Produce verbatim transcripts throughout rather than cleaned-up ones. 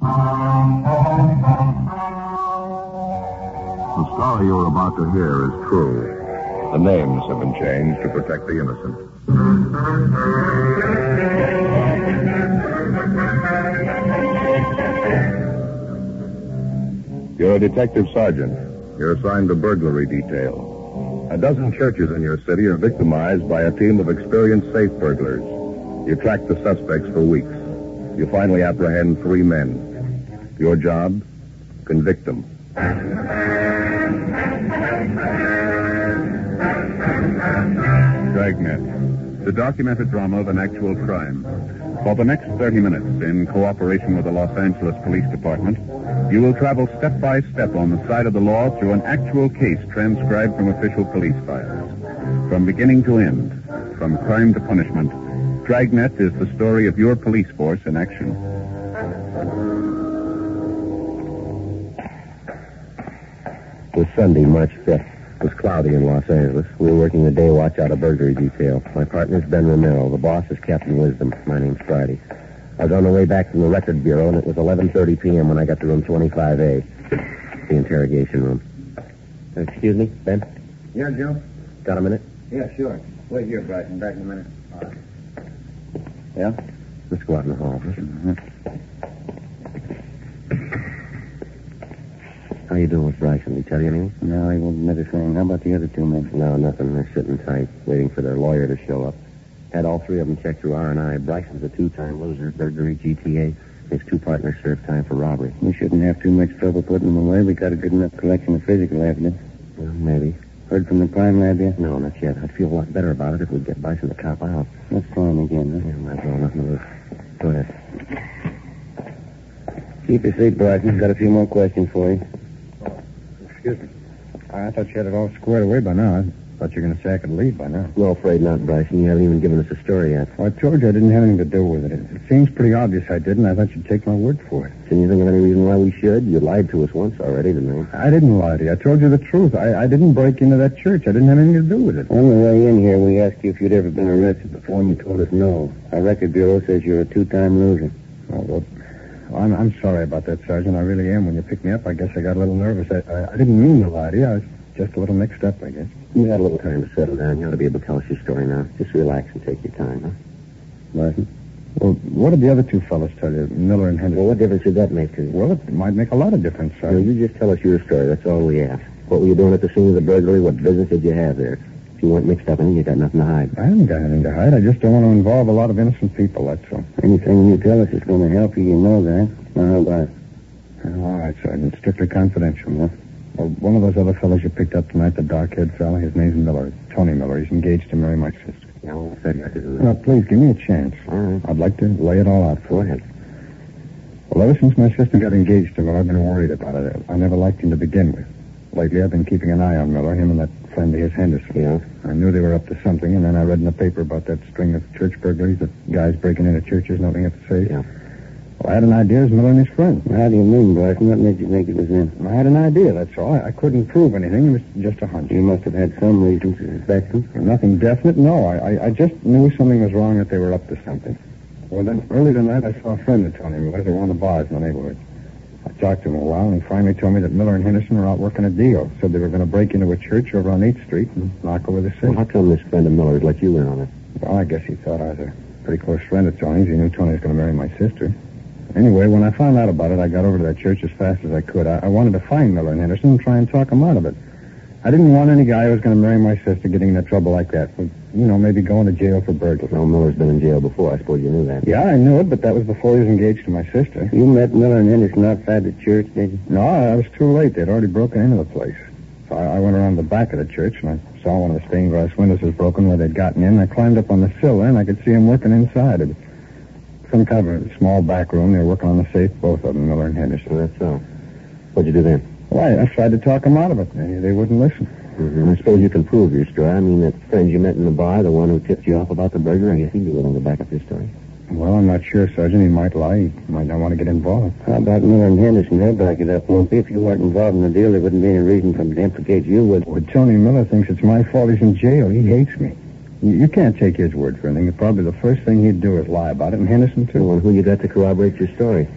The story you're about to hear is true. The names have been changed to protect the innocent. You're a detective sergeant. You're assigned to burglary detail. A dozen churches in your city are victimized by a team of experienced safe burglars. You track the suspects for weeks. You finally apprehend three men. Your job? Convict them. Dragnet, the documented drama of an actual crime. For the next thirty minutes, in cooperation with the Los Angeles Police Department, you will travel step by step on the side of the law through an actual case transcribed from official police files. From beginning to end, from crime to punishment, Dragnet is the story of your police force in action. It was Sunday, March fifth. It was cloudy in Los Angeles. We were working the day watch out of burglary detail. My partner's Ben Romero. The boss is Captain Wisdom. My name's Friday. I was on the way back from the record bureau, and it was eleven thirty p.m. when I got to room twenty-five A, the interrogation room. Excuse me, Ben? Yeah, Joe? Got a minute? Yeah, sure. Wait here, Bryson. Back in a minute. All right. Yeah? Let's go out in the hall. Mm-hmm. How you doing with Bryson? Did he tell you anything? No, he won't admit a thing. How about the other two men? No, nothing. They're sitting tight, waiting for their lawyer to show up. Had all three of them checked through R and I. Bryson's a two-time loser, burglary, G T A. His two partners served time for robbery. We shouldn't have too much trouble putting them away. We got a good enough collection of physical evidence. Well, maybe. Heard from the crime lab yet? No, not yet. I'd feel a lot better about it if we'd get Bryson to cop out. Let's try him again, huh? Yeah, might as well. Nothing to lose. Go ahead. Keep your seat, Bryson. Got a few more questions for you. Excuse me. I thought you had it all squared away by now. I thought you were going to say I could leave by now. No, afraid not, Bryson. You haven't even given us a story yet. Well, I told you I didn't have anything to do with it. It seems pretty obvious I did, and I thought you'd take my word for it. Can you think of any reason why we should? You lied to us once already tonight. I didn't lie to you. I told you the truth. I, I didn't break into that church. I didn't have anything to do with it. On the way in here, we asked you if you'd ever been arrested before, and you told us no. Our record bureau says you're a two-time loser. Oh, well, I'm, I'm sorry about that, Sergeant. I really am. When you picked me up, I guess I got a little nervous. I, I, I didn't mean to lie to you. I was just a little mixed up, I guess. You got a little time to settle down. You ought to be able to tell us your story now. Just relax and take your time, huh? Martin? Well, what did the other two fellas tell you, Miller and Henderson? Well, what difference did that make to you? Well, it might make a lot of difference, No, Sergeant. you just tell us your story. That's all we ask. What were you doing at the scene of the burglary? What business did you have there? If you weren't mixed up in it, you got nothing to hide. I haven't got anything to hide. I just don't want to involve a lot of innocent people, that's all. Anything you tell us is going to help you, you know that. Now, how about it? All right, Sergeant. Strictly confidential, huh? Well, one of those other fellows you picked up tonight, the dark-haired fella, his name's Miller. Tony Miller. He's engaged to marry my sister. Yeah, well, I said you had to do that. Now, please, give me a chance. All right. I'd like to lay it all out for Go you. ahead. Well, ever since my sister got engaged to Miller, I've been worried about it. I never liked him to begin with. Lately, I've been keeping an eye on Miller, him and that friend of his, Henderson. Yeah? I knew they were up to something, and then I read in the paper about that string of church burglaries, that guys breaking into churches, nothing at the safe. Yeah. Well, I had an idea it was Miller and his friend. How do you mean, Bryson? What made you think it was him? I had an idea, that's all. I, I couldn't prove anything. It was just a hunch. You must have had some reason to suspect him. Nothing definite, no. I, I, I just knew something was wrong, that they were up to something. Well, then, early tonight, I saw a friend of Tony Miller at one of the bars in the neighborhood. I talked to him a while, and he finally told me that Miller and Henderson were out working a deal. Said they were going to break into a church over on eighth Street and knock over the safe. Well, how come this friend of Miller's let you in on it? Well, I guess he thought I was a pretty close friend of Tony's. He knew Tony was going to marry my sister. Anyway, when I found out about it, I got over to that church as fast as I could. I, I wanted to find Miller and Henderson and try and talk them out of it. I didn't want any guy who was going to marry my sister getting into trouble like that. With, you know, maybe going to jail for burglary. No, Miller's been in jail before. I suppose you knew that. Yeah, I knew it, but that was before he was engaged to my sister. You met Miller and Henderson outside the church, did you? No, I was too late. They'd already broken into the place. So I, I went around the back of the church, and I saw one of the stained glass windows was broken where they'd gotten in. I climbed up on the sill there, and I could see them working inside. It was some kind of a small back room. They were working on the safe, both of them, Miller and Henderson. So that's so. What'd you do then? Well, I, I tried to talk them out of it. They, they wouldn't listen. Mm-hmm. I suppose you can prove your story. I mean, that friend you met in the bar, the one who tipped you off about the burger, I guess he'd be willing to back up your story. Well, I'm not sure, Sergeant. He might lie. He might not want to get involved. How about Miller and Henderson? They'll back it up, won't they? If you weren't involved in the deal, there wouldn't be any reason for them to implicate you, would Well, Tony Miller thinks it's my fault he's in jail. He hates me. You, you can't take his word for anything. Probably the first thing he'd do is lie about it, and Henderson, too. Well, and who you got to corroborate your story?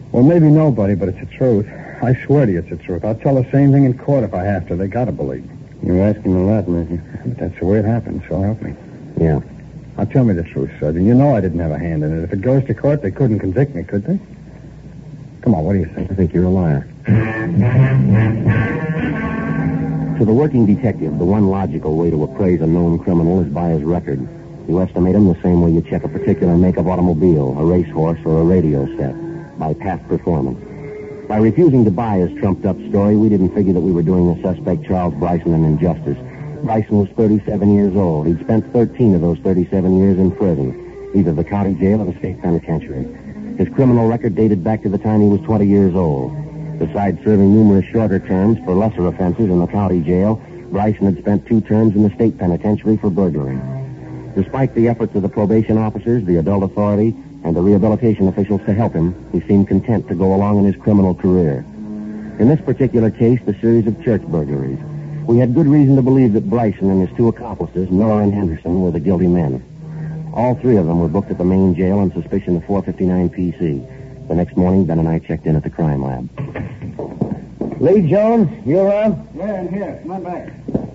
Well, maybe nobody, but it's the truth. I swear to you it's the truth. I'll tell the same thing in court if I have to. They gotta believe me. You're asking a lot, Matthew. But that's the way it happened, so help me. Yeah. Now, tell me the truth, Sergeant. You know I didn't have a hand in it. If it goes to court, they couldn't convict me, could they? Come on, what do you think? I think you're a liar. To the working detective, the one logical way to appraise a known criminal is by his record. You estimate him the same way you check a particular make-up automobile, a racehorse, or a radio set, by past performance. By refusing to buy his trumped-up story, we didn't figure that we were doing the suspect Charles Bryson an injustice. Bryson was thirty-seven years old. He'd spent thirteen of those thirty-seven years in prison, either the county jail or the state penitentiary. His criminal record dated back to the time he was twenty years old. Besides serving numerous shorter terms for lesser offenses in the county jail, Bryson had spent two terms in the state penitentiary for burglary. Despite the efforts of the probation officers, the adult authority, and the rehabilitation officials to help him, he seemed content to go along in his criminal career. In this particular case, the series of church burglaries, we had good reason to believe that Bryson and his two accomplices, Miller and Henderson, were the guilty men. All three of them were booked at the main jail on suspicion of four fifty-nine P C. The next morning, Ben and I checked in at the crime lab. Lee Jones, you around? Yeah, I'm here. Come on back.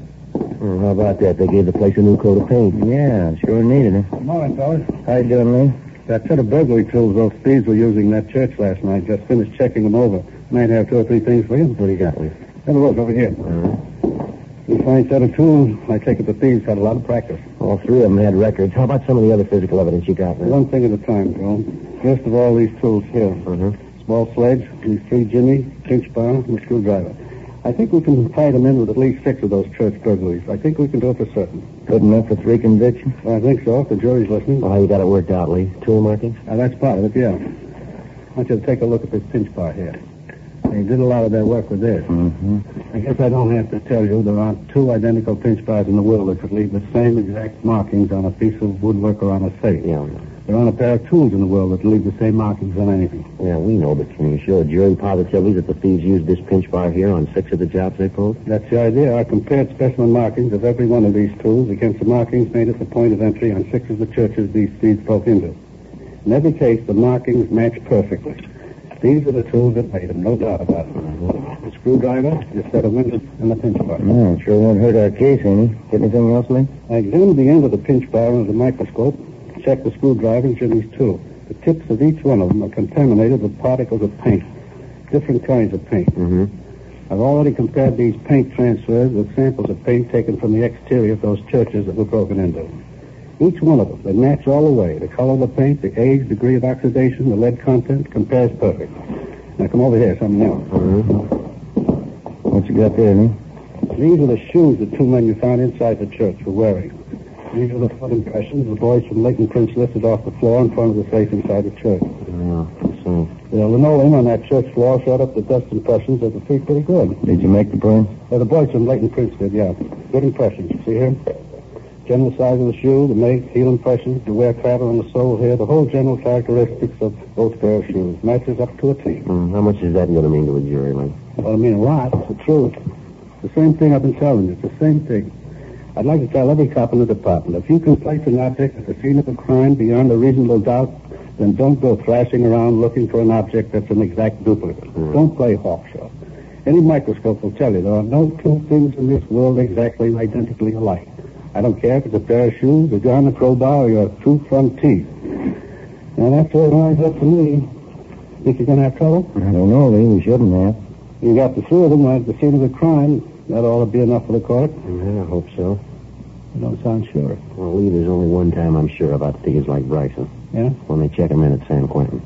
Oh, how about that? They gave the place a new coat of paint. Yeah, sure needed it. Good morning, fellas. How you doing, Lee? That set of burglary tools those thieves were using in that church last night. Just finished checking them over. Might have two or three things for you. What do you got, Lee? Have a look over here. Uh-huh. You find set of tools, I take it the thieves had a lot of practice. All three of them had records. How about some of the other physical evidence you got, Lee? One thing at a time, Joe. First of all, these tools here. Uh-huh. Small sledge, these three jimmy, pinch bar, and a screwdriver. I think we can tie them in with at least six of those church burglaries. I think we can do it for certain. Good enough for three convictions? I think so, if the jury's listening. Well, how you got it worked out, Lee? Tool markings? Now, that's part of it, yeah. I want you to take a look at this pinch bar here. They did a lot of their work with this. Mm-hmm. I guess I don't have to tell you there aren't two identical pinch bars in the world that could leave the same exact markings on a piece of woodwork or on a safe. Yeah. There aren't a pair of tools in the world that leave the same markings on anything. Yeah, we know, but can you show a jury positively that the thieves used this pinch bar here on six of the jobs they pulled? That's the idea. I compared specimen markings of every one of these tools against the markings made at the point of entry on six of the churches these thieves broke into. In every case, the markings match perfectly. These are the tools that made them, no doubt about it. The screwdriver, the set of windows, and the pinch bar. Oh, sure won't hurt our case, any. Get anything else, Lee? I examined the end of the pinch bar under the microscope, checked the screwdriver and Jimmy's too. The tips of each one of them are contaminated with particles of paint, different kinds of paint. Mm-hmm. I've already compared these paint transfers with samples of paint taken from the exterior of those churches that were broken into. Each one of them, they match all the way. The color of the paint, the age, degree of oxidation, the lead content, compares perfect. Now come over here, something else. Mm-hmm. What you got there, Lee? These are the shoes the two men you found inside the church were wearing. These are the foot impressions the boys from Leighton Prince lifted off the floor in front of the safe inside the church. Yeah, so. The linoleum on that church floor showed up the dust impressions of the feet pretty good. Did you make the prints? Uh, the boys from Leighton Prince did, yeah. Good impressions. You see here? General size of the shoe, the make, heel impressions, the wear pattern on the sole here, the whole general characteristics of both pair of shoes. Matches up to a T. Mm, how much is that going to mean to a jury, Lee? Well, I mean a lot. It's the truth. The same thing I've been telling you. It's the same thing. I'd like to tell every cop in the department, if you can place an object at the scene of a crime beyond a reasonable doubt, then don't go thrashing around looking for an object that's an exact duplicate. Mm. Don't play hawkshaw. Any microscope will tell you there are no two things in this world exactly identically alike. I don't care if it's a pair of shoes, a gun, a crowbar, or your two front teeth. Now, that's all lines up to me. Think you're going to have trouble? I don't know, Lee. We shouldn't have. You got the three of them right at the scene of the crime. That ought to be enough for the court. Yeah, I hope so. You don't sound sure. Well, Lee, there's only one time I'm sure about thieves like Bryson. Yeah? When they check him in at San Quentin.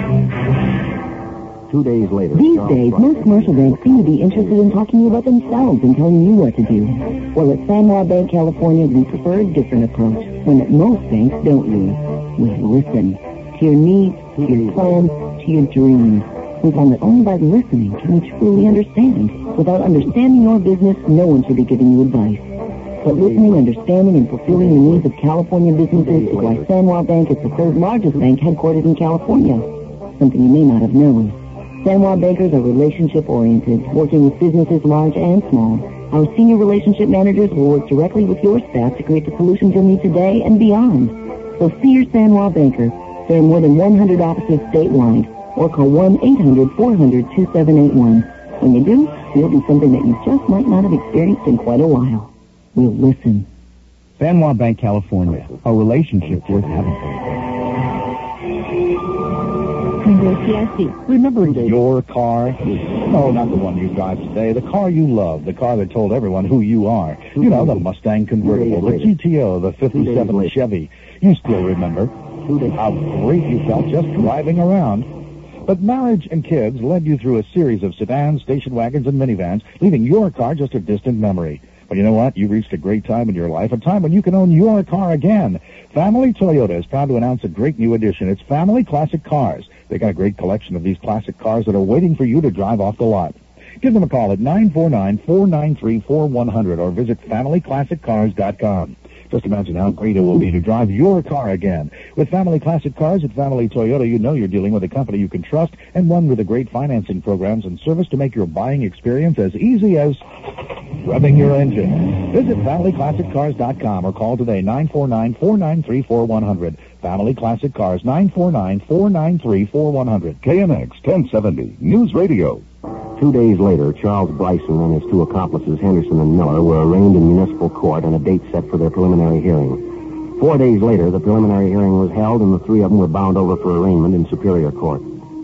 Two days later... These Charles days, Bryson... most commercial banks seem to be interested in talking to you about themselves and telling you what to do. Well, at San Juan Bank, California, we prefer a different approach. When at most banks don't we? We listen. To your needs, to your plans, to your dreams. We found that only by listening can we truly understand. Without understanding your business, no one should be giving you advice. But listening, understanding, and fulfilling the needs of California businesses is why San Juan Bank is the third largest bank headquartered in California. Something you may not have known. San Juan bankers are relationship-oriented, working with businesses large and small. Our senior relationship managers will work directly with your staff to create the solutions you'll need today and beyond. So see your San Juan banker. There are more than one hundred offices statewide. or call one eight hundred four hundred two seven eight one. When you do, we'll do something that you just might not have experienced in quite a while. We'll listen. Fanwa Bank, California. A relationship worth having. Remember your car? No, not the one you drive today. The car you love. The car that told everyone who you are. You know, the Mustang convertible, the G T O, the fifty-seven Chevy. You still remember how great you felt just driving around. But marriage and kids led you through a series of sedans, station wagons, and minivans, leaving your car just a distant memory. But you know what? You've reached a great time in your life, a time when you can own your car again. Family Toyota is proud to announce a great new addition. It's Family Classic Cars. They got a great collection of these classic cars that are waiting for you to drive off the lot. Give them a call at nine four nine, four nine three, four one zero zero or visit family classic cars dot com. Just imagine how great it will be to drive your car again. With Family Classic Cars at Family Toyota, you know you're dealing with a company you can trust and one with a great financing programs and service to make your buying experience as easy as revving your engine. Visit family classic cars dot com or call today nine four nine, four nine three, four one zero zero. Family Classic Cars, nine four nine, four nine three, four one zero zero. K N X ten seventy, News Radio. Two days later, Charles Bryson and his two accomplices, Henderson and Miller, were arraigned in municipal court on a date set for their preliminary hearing. Four days later, the preliminary hearing was held, and the three of them were bound over for arraignment in Superior Court.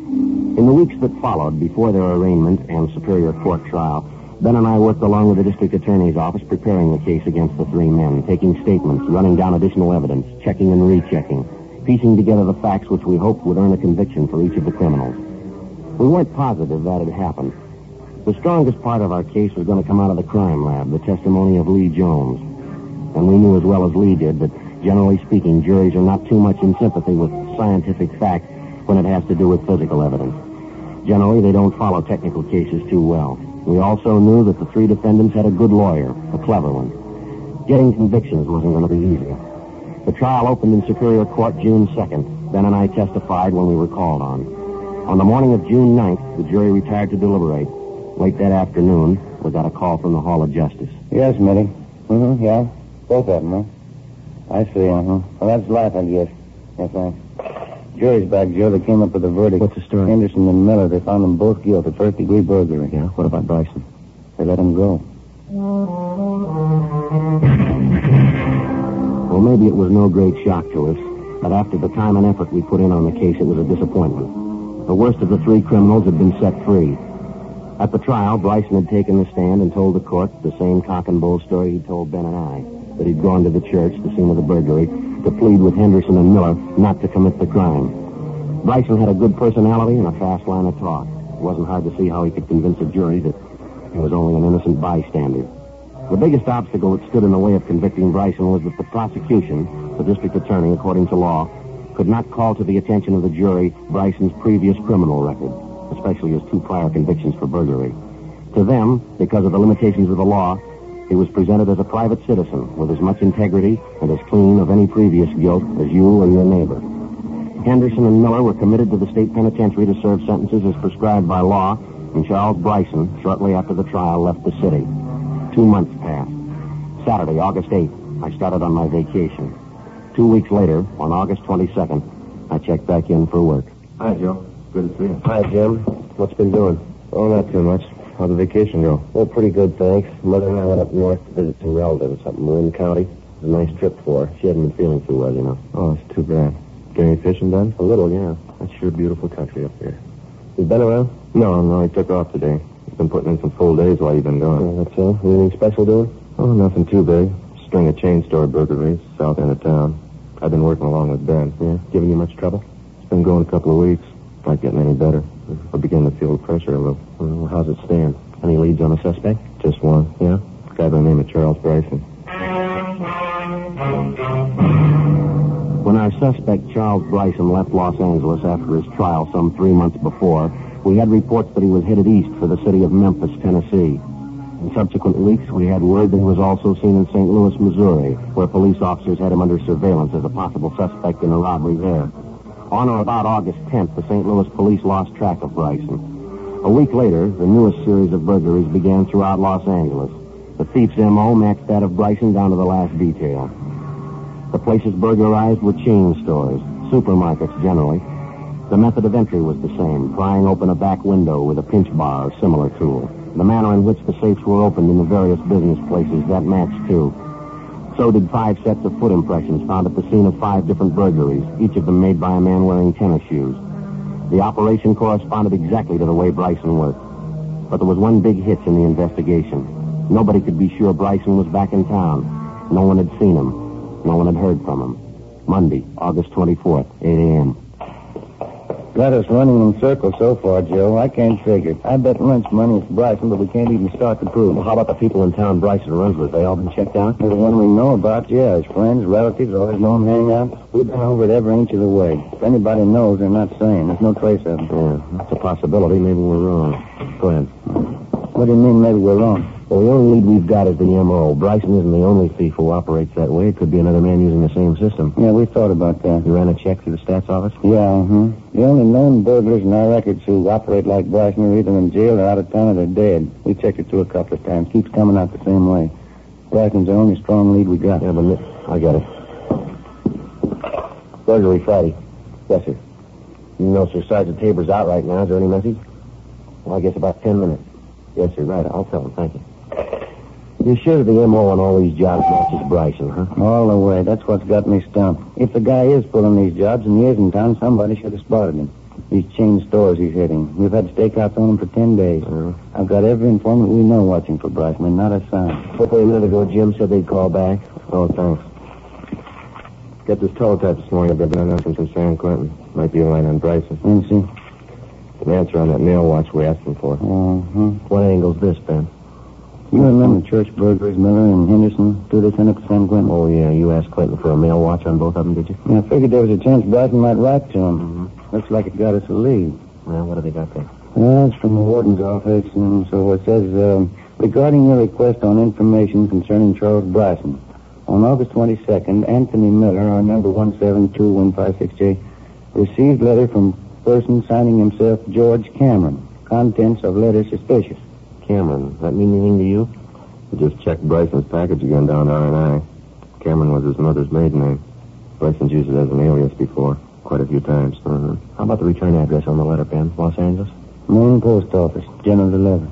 In the weeks that followed, before their arraignment and Superior Court trial, Ben and I worked along with the district attorney's office preparing the case against the three men, taking statements, running down additional evidence, checking and rechecking, piecing together the facts which we hoped would earn a conviction for each of the criminals. We weren't positive that had happened. The strongest part of our case was going to come out of the crime lab, the testimony of Lee Jones. And we knew as well as Lee did that, generally speaking, juries are not too much in sympathy with scientific fact when it has to do with physical evidence. Generally, they don't follow technical cases too well. We also knew that the three defendants had a good lawyer, a clever one. Getting convictions wasn't going to be easy. The trial opened in Superior Court June second. Ben and I testified when we were called on. On the morning of June ninth, the jury retired to deliberate. Late that afternoon, we got a call from the Hall of Justice. Yes, Mitty. Mm-hmm, yeah. Both of them, huh? I see, uh-huh. Well, that's life, I guess. Yes, thanks. Jury's back, Joe. They came up with a verdict. What's the story? Henderson and Miller, they found them both guilty of first-degree burglary. Yeah? What about Bryson? They let him go. Well, maybe it was no great shock to us, but after the time and effort we put in on the case, it was a disappointment. The worst of the three criminals had been set free. At the trial, Bryson had taken the stand and told the court the same cock and bull story he'd told Ben and I, that he'd gone to the church, the scene of the burglary, to plead with Henderson and Miller not to commit the crime. Bryson had a good personality and a fast line of talk. It wasn't hard to see how he could convince a jury that he was only an innocent bystander. The biggest obstacle that stood in the way of convicting Bryson was that the prosecution, the district attorney, according to law, could not call to the attention of the jury Bryson's previous criminal record, especially his two prior convictions for burglary. To them, because of the limitations of the law, he was presented as a private citizen with as much integrity and as clean of any previous guilt as you or your neighbor. Henderson and Miller were committed to the state penitentiary to serve sentences as prescribed by law, and Charles Bryson, shortly after the trial, left the city. Two months passed. Saturday, August eighth, I started on my vacation. Two weeks later, on August twenty-second, I checked back in for work. Hi, Joe. Good to see you. Hi, Jim. What's been doing? Oh, not too much. How'd the vacation go? Oh, pretty good, thanks. Mother and I went up north to visit some relatives up in Marin County. It was a nice trip for her. She hadn't been feeling too well, you know. Oh, it's too bad. Get any fishing done? A little, yeah. That's sure beautiful country up here. You been around? No, no, he took off today. He's been putting in some full days while you've been gone. Oh, that's all? Anything special doing? Oh, nothing too big. String of chain store burglaries, south end of town. I've been working along with Ben. Yeah? Giving you much trouble? It's been going a couple of weeks. Not getting any better. I'm beginning to feel the pressure a little. Well, how's it stand? Any leads on a suspect? Just one. Yeah? A guy by the name of Charles Bryson. When our suspect, Charles Bryson, left Los Angeles after his trial some three months before, we had reports that he was headed east for the city of Memphis, Tennessee. In subsequent weeks, we had word that he was also seen in Saint Louis, Missouri, where police officers had him under surveillance as a possible suspect in a robbery there. On or about August tenth, the Saint Louis police lost track of Bryson. A week later, the newest series of burglaries began throughout Los Angeles. The thief's M O matched that of Bryson down to the last detail. The places burglarized were chain stores, supermarkets generally. The method of entry was the same, prying open a back window with a pinch bar or similar tool. The manner in which the safes were opened in the various business places, that matched too. So did five sets of foot impressions found at the scene of five different burglaries, each of them made by a man wearing tennis shoes. The operation corresponded exactly to the way Bryson worked. But there was one big hitch in the investigation. Nobody could be sure Bryson was back in town. No one had seen him. No one had heard from him. Monday, August twenty-fourth, eight a.m. Got us running in circles so far, Joe. I can't figure it. I bet lunch money is Bryson, but we can't even start to prove it. Well, how about the people in town Bryson runs with? They all been checked out? The one we know about, yeah. His friends, relatives, always know him hang out. We've been over it every inch of the way. If anybody knows, they're not saying. There's no trace of them. Yeah, that's a possibility. Maybe we're wrong. Go ahead. What do you mean maybe we're wrong? Well, the only lead we've got is the M O. Bryson isn't the only thief who operates that way. It could be another man using the same system. Yeah, we thought about that. You ran a check through the stats office? Yeah, uh-huh. The only known burglars in our records who operate like Bryson are either in jail or out of town or they're dead. We checked it through a couple of times. Keeps coming out the same way. Bryson's the only strong lead we got. Yeah, but I got it. Burglary Friday. Yes, sir. You know, sir, Sergeant Tabor's out right now. Is there any message? Well, I guess about ten minutes. Yes, sir, right. I'll tell him. Thank you. You're sure the M O on all these jobs matches Bryson, huh? All the way. That's what's got me stumped. If the guy is pulling these jobs and he is in town, somebody should have spotted him. These chain stores he's hitting. We've had stakeouts on him for ten days. Uh-huh. I've got every informant we know watching for Bryson, and not a sign. Hopefully a minute ago, Jim said they'd call back. Oh, thanks. Get this teletype this morning. I've got an announcement from San Quentin. Might be a line on Bryson. Let me see. An answer on that mail watch we asked him for. Uh-huh. What angle's this, Ben? You remember church burglaries, Miller and Henderson? Do they send up to San Quentin? Oh, yeah. You asked Clinton for a mail watch on both of them, did you? Yeah, I figured there was a chance Bryson might write to him. Mm-hmm. Looks like it got us a lead. Well, what have they got there? Well, it's from the warden's office, and so it says, um, regarding your request on information concerning Charles Bryson, on August twenty-second, Anthony Miller, our number one seven two one five six J, received letter from person signing himself George Cameron. Contents of letter suspicious. Cameron, does that mean anything to you? We just checked Bryson's package again down R and I. Cameron was his mother's maiden name. Bryson's used it as an alias before, quite a few times. Uh-huh. How about the return address on the letter, Ben? Los Angeles? Main post office, General delivery.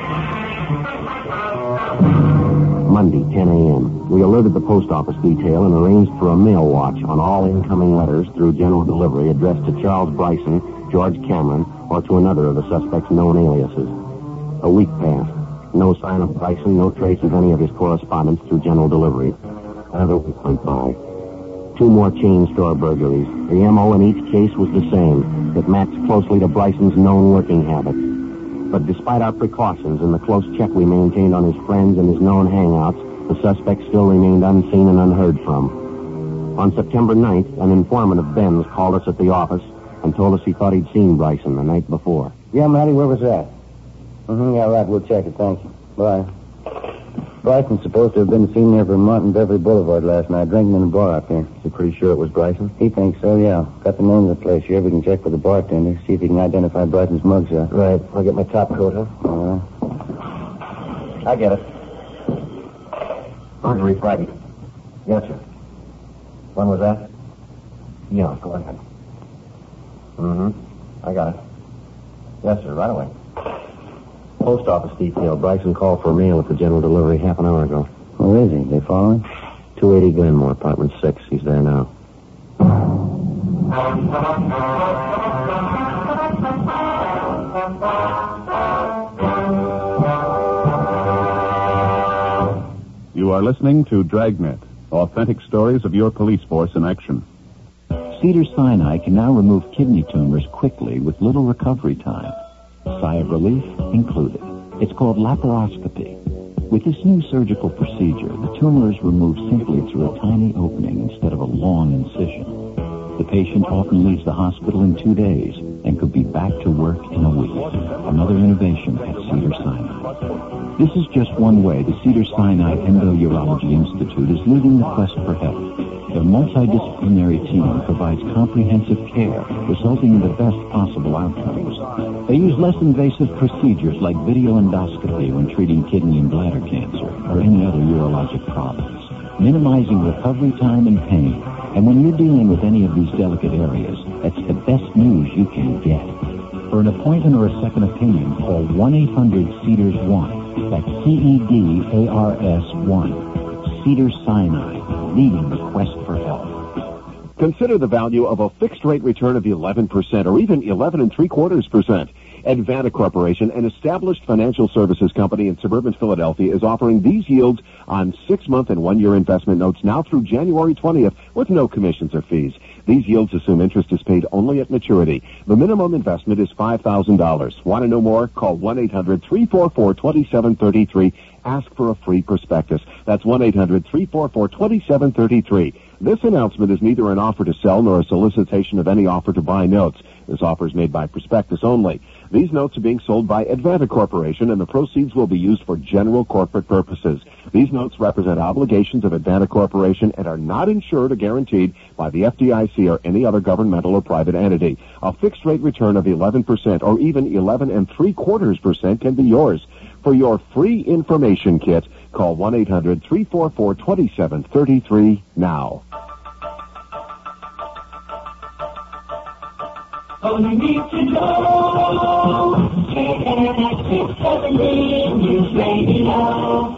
Monday, ten a.m. We alerted the post office detail and arranged for a mail watch on all incoming letters through general delivery addressed to Charles Bryson, George Cameron, or to another of the suspect's known aliases. A week passed. No sign of Bryson, no trace of any of his correspondence through general delivery. Another week went by. Two more chain store burglaries. The M O in each case was the same. It matched closely to Bryson's known working habits. But despite our precautions and the close check we maintained on his friends and his known hangouts, the suspect still remained unseen and unheard from. On September ninth, an informant of Ben's called us at the office and told us he thought he'd seen Bryson the night before. Yeah, Matty, where was that? Mm-hmm, yeah, right, we'll check it, thank you. Bye. Bryson's supposed to have been seen there for a month in Beverly Boulevard last night, drinking in a bar up there. Is he pretty sure it was Bryson? He thinks so, yeah. Got the name of the place here. We can check with the bartender, see if he can identify Bryson's mugshot. Right. I'll get my top coat, huh? All right. I get it. Burglary Friday. Yes, sir. When was that? Yeah, go ahead. Mm-hmm. I got it. Yes, sir, right away. Post office detail. Bryson called for a mail at the general delivery half an hour ago. Where is he? They following? two eighty Glenmore, apartment six. He's there now. You are listening to Dragnet, authentic stories of your police force in action. Cedars-Sinai can now remove kidney tumors quickly with little recovery time. Sigh of relief included. It's called laparoscopy. With this new surgical procedure, the tumor is removed simply through a tiny opening instead of a long incision. The patient often leaves the hospital in two days and could be back to work in a week. Another innovation at Cedars-Sinai. This is just one way the Cedars-Sinai Endourology Institute is leading the quest for health. Their multidisciplinary team provides comprehensive care, resulting in the best possible outcomes. They use less invasive procedures like video endoscopy when treating kidney and bladder cancer or any other urologic problems, minimizing recovery time and pain. And when you're dealing with any of these delicate areas, That's the best news you can get. For an appointment or a second opinion, call one eight hundred Cedars one. That's C E D A R S one. Cedars-Sinai, leading the quest for health. Consider the value of a fixed-rate return of eleven percent or even eleven and three quarters percent. Advanta Corporation, an established financial services company in suburban Philadelphia, is offering these yields on six-month and one-year investment notes now through January twentieth with no commissions or fees. These yields assume interest is paid only at maturity. The minimum investment is five thousand dollars. Want to know more? Call one eight hundred three four four two seven three three. Ask for a free prospectus. That's one eight hundred three four four two seven three three. This announcement is neither an offer to sell nor a solicitation of any offer to buy notes. This offer is made by prospectus only. These notes are being sold by Advanta Corporation, and the proceeds will be used for general corporate purposes. These notes represent obligations of Advanta Corporation and are not insured or guaranteed by the F D I C or any other governmental or private entity. A fixed-rate return of eleven percent or even eleven and three quarters percent can be yours. For your free information kit, call one eight hundred three four four two seven three three now. All you need to know, K N X six seventy News Radio.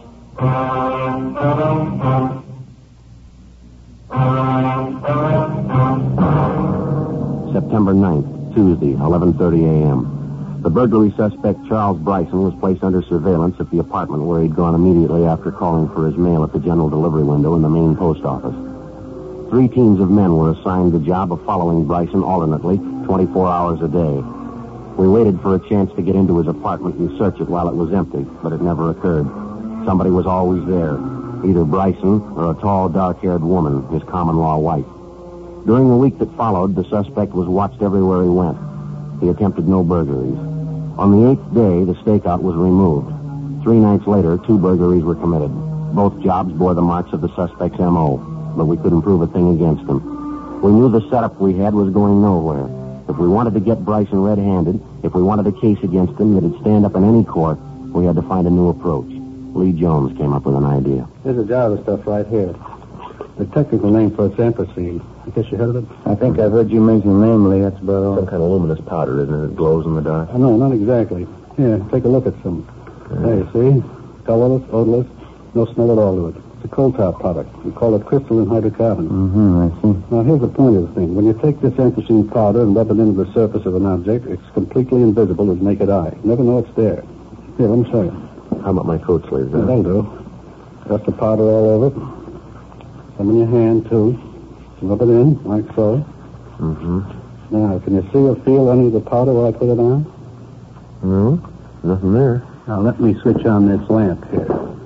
September ninth, Tuesday, eleven thirty a.m. The burglary suspect, Charles Bryson, was placed under surveillance at the apartment where he'd gone immediately after calling for his mail at the general delivery window in the main post office. Three teams of men were assigned the job of following Bryson alternately, twenty-four hours a day. We waited for a chance to get into his apartment and search it while it was empty, but it never occurred. Somebody was always there, either Bryson or a tall, dark-haired woman, his common-law wife. During the week that followed, the suspect was watched everywhere he went. He attempted no burglaries. On the eighth day, the stakeout was removed. Three nights later, two burglaries were committed. Both jobs bore the marks of the suspect's M O, but we couldn't prove a thing against him. We knew the setup we had was going nowhere. If we wanted to get Bryson red-handed, if we wanted a case against him that'd stand up in any court, we had to find a new approach. Lee Jones came up with an idea. There's a jar of stuff right here. The technical name for it's anthracene. I guess you heard of it? I think I've heard you mention the name, Lee. That's about all. Some kind of luminous powder, isn't it? It glows in the dark. Uh, no, not exactly. Here, take a look at some. Yeah. There, you see? Colorless, odorless, no smell at all to it. It's a coal-tar product. We call it crystalline hydrocarbon. Mm-hmm, I see. Now, here's the point of the thing. When you take this anthracene powder and rub it into the surface of an object, it's completely invisible to the naked eye. You never know it's there. Here, let me show you. How about my coat sleeves? Yeah, that'll do. Dust the powder all over it. Some in your hand, too. Rub it in, like so. Mm-hmm. Now, can you see or feel any of the powder while I put it on? No, nothing there. Now, let me switch on this lamp here.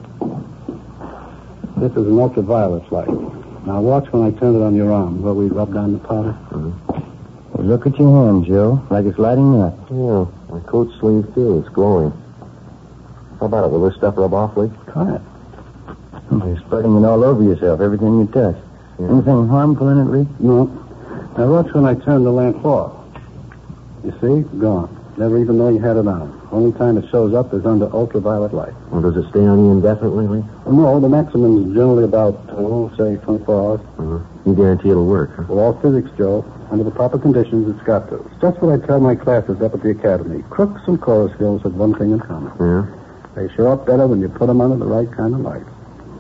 This is an ultraviolet light. Now, watch when I turn it on your arm, where we rub down the powder. Mm-hmm. Well, look at your hand, Joe. Like it's lighting up. Yeah, my coat sleeve, too. It's glowing. How about it? Will this stuff rub off, Lee? Try it. You're spreading it all over yourself, everything you touch. Yeah. Anything harmful in it, Lee? No. Now, watch when I turn the lamp off. You see? Gone. Never even know you had it on. Only time it shows up is under ultraviolet light. Well, does it stay on you indefinitely, Lee? Well, no, the maximum is generally about, oh, say, twenty-four hours. Mm-hmm. You guarantee it'll work, huh? Well, all physics, Joe. Under the proper conditions, it's got to. It's just what I tell my classes up at the academy. Crooks and chorus girls have one thing in common. Yeah? They show up better when you put them under the right kind of light.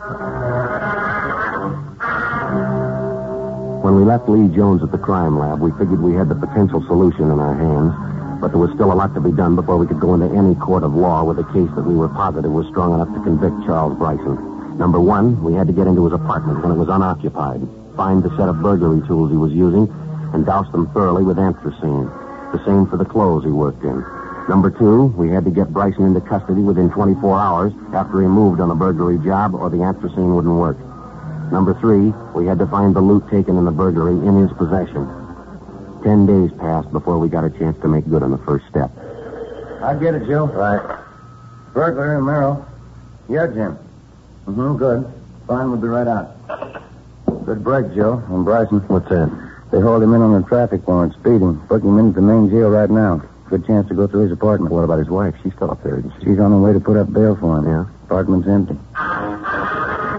When we left Lee Jones at the crime lab, we figured we had the potential solution in our hands, but there was still a lot to be done before we could go into any court of law with a case that we were positive was strong enough to convict Charles Bryson. Number one, we had to get into his apartment when it was unoccupied, find the set of burglary tools he was using, and douse them thoroughly with anthracene. The same for the clothes he worked in. Number two, we had to get Bryson into custody within twenty-four hours after he moved on a burglary job, or the anthracene wouldn't work. Number three, we had to find the loot taken in the burglary in his possession. Ten days passed before we got a chance to make good on the first step. I get it, Joe. Right. Burglar and Merrill. Yeah, Jim. Mm-hmm, good. Fine, we'll be right out. Good break, Joe. And Bryson. What's that? They hauled him in on a traffic warrant, speeding. Booking him into the main jail right now. Good chance to go through his apartment. What about his wife? She's still up there, isn't she? She's on her way to put up bail for him. Yeah? Apartment's empty.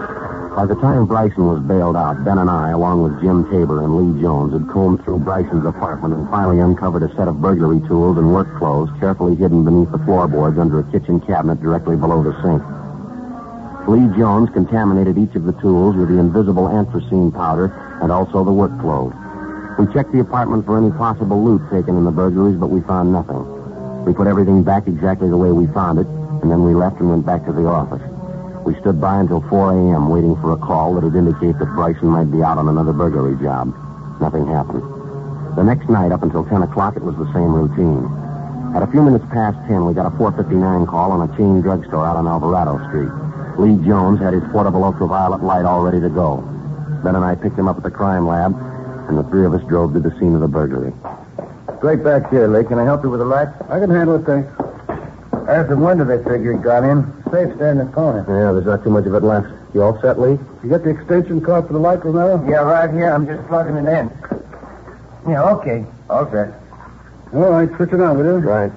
By the time Bryson was bailed out, Ben and I, along with Jim Tabor and Lee Jones, had combed through Bryson's apartment and finally uncovered a set of burglary tools and work clothes carefully hidden beneath the floorboards under a kitchen cabinet directly below the sink. Lee Jones contaminated each of the tools with the invisible anthracene powder and also the work clothes. We checked the apartment for any possible loot taken in the burglaries, but we found nothing. We put everything back exactly the way we found it, and then we left and went back to the office. We stood by until four a.m. waiting for a call that would indicate that Bryson might be out on another burglary job. Nothing happened. The next night, up until ten o'clock, it was the same routine. At a few minutes past ten, we got a four fifty-nine call on a chain drugstore out on Alvarado Street. Lee Jones had his portable ultraviolet light all ready to go. Ben and I picked him up at the crime lab, and the three of us drove to the scene of the burglary. Straight back here, Lee. Can I help you with the light? I can handle it, thanks. There's the window they figure he got in. Safe's there in the corner. Yeah, there's not too much of it left. You all set, Lee? You got the extension cord for the light, Romero? Yeah, right here. I'm just plugging it in. Yeah, okay. All set. All right, switch it on, will you? Right.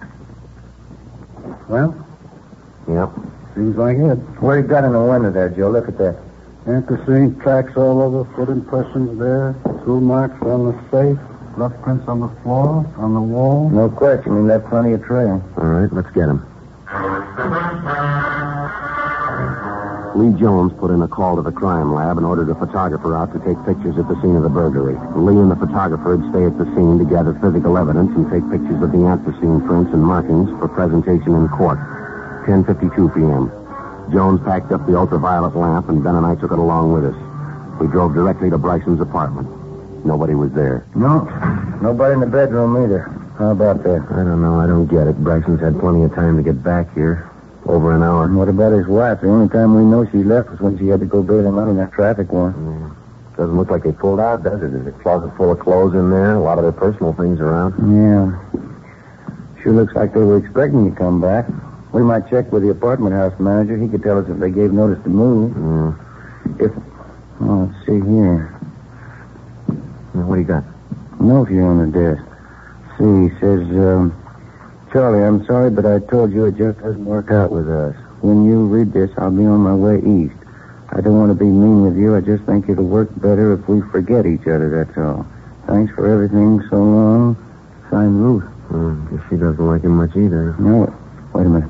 Well? Yep. Seems like it. What do you got in the window there, Joe? Look at that. Anthracene tracks all over, foot impressions there, tool marks on the safe, rough prints on the floor, on the wall. No question. He left plenty of trail. All right, let's get him. Lee Jones put in a call to the crime lab and ordered a photographer out to take pictures at the scene of the burglary. Lee and the photographer would stay at the scene to gather physical evidence and take pictures of the anthracene prints and markings for presentation in court. ten fifty-two p.m. Jones packed up the ultraviolet lamp, and Ben and I took it along with us. We drove directly to Bryson's apartment. Nobody was there. No, nobody in the bedroom either. How about that? I don't know. I don't get it. Bryson's had plenty of time to get back here. Over an hour. And what about his wife? The only time we know she left was when she had to go bail him out on that traffic warrant. Yeah. Doesn't look like they pulled out, does it? There's a closet full of clothes in there, a lot of their personal things around. Yeah. Sure looks like they were expecting you to come back. We might check with the apartment house manager. He could tell us if they gave notice to move. Yeah. If... Oh, let's see here. What do you got? Note here on the desk. See, he says, um... Charlie, I'm sorry, but I told you it just doesn't work out with us. When you read this, I'll be on my way east. I don't want to be mean with you. I just think it'll work better if we forget each other, that's all. Thanks for everything so long. Signed, Ruth. Mm, guess she doesn't like him much either. No, wait a minute.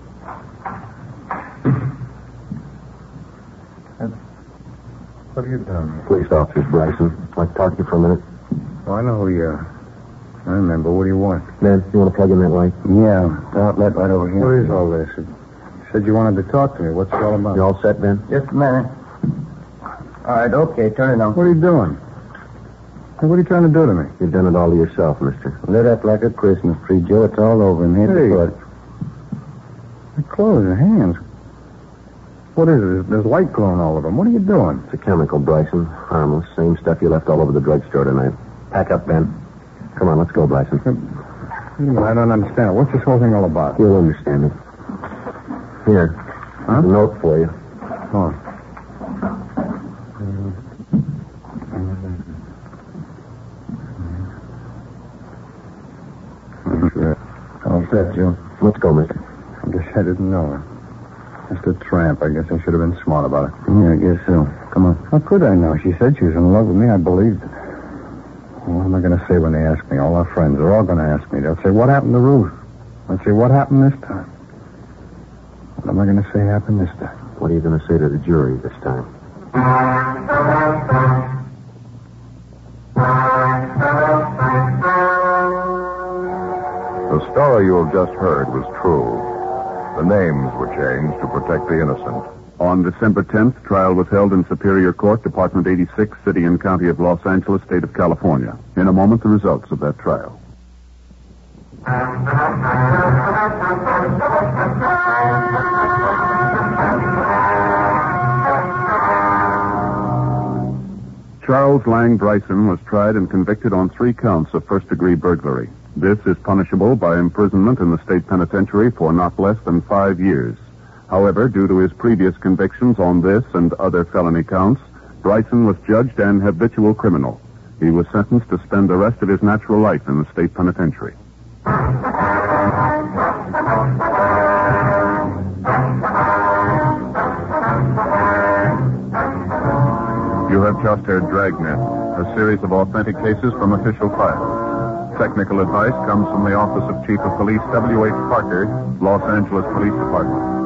What have you done? Police officers, Bryson. I'd like to talk to you for a minute. Oh, I know who you are. I remember. What do you want? Man, you want to plug in that light? Yeah, the outlet right over here. What is all this? You said you wanted to talk to me. What's it all about? You all set, Ben? Just a minute. All right, okay, turn it on. What are you doing? Hey, what are you trying to do to me? You've done it all to yourself, mister. Lit up like a Christmas tree, Joe. It's all over and head Hey. to foot. The clothes and hands. What is it? There's light glowing all over them. What are you doing? It's a chemical, Bryson. Harmless. Same stuff you left all over the drugstore tonight. Pack up, Ben. Come on, let's go, Bryson. I don't understand. What's this whole thing all about? You'll understand it. Here. Huh? A note for you. Oh. Sure. All set, Joe. Let's go, mister. I guess I didn't know her. Just a tramp. I guess I should have been smart about it. Yeah, I guess so. Come on. How could I know? She said she was in love with me. I believed it. What am I going to say when they ask me? All our friends are all going to ask me. They'll say, what happened to Ruth? I'll say, what happened this time? What am I going to say happened this time? What are you going to say to the jury this time? The story you have just heard was true. The names were changed to protect the innocent. On December tenth, trial was held in Superior Court, Department eighty-six, City and County of Los Angeles, State of California. In a moment, the results of that trial. Charles Lang Bryson was tried and convicted on three counts of first-degree burglary. This is punishable by imprisonment in the state penitentiary for not less than five years. However, due to his previous convictions on this and other felony counts, Bryson was judged an habitual criminal. He was sentenced to spend the rest of his natural life in the state penitentiary. Crosshaired Dragnet, a series of authentic cases from official files. Technical advice comes from the Office of Chief of Police W H Parker, Los Angeles Police Department.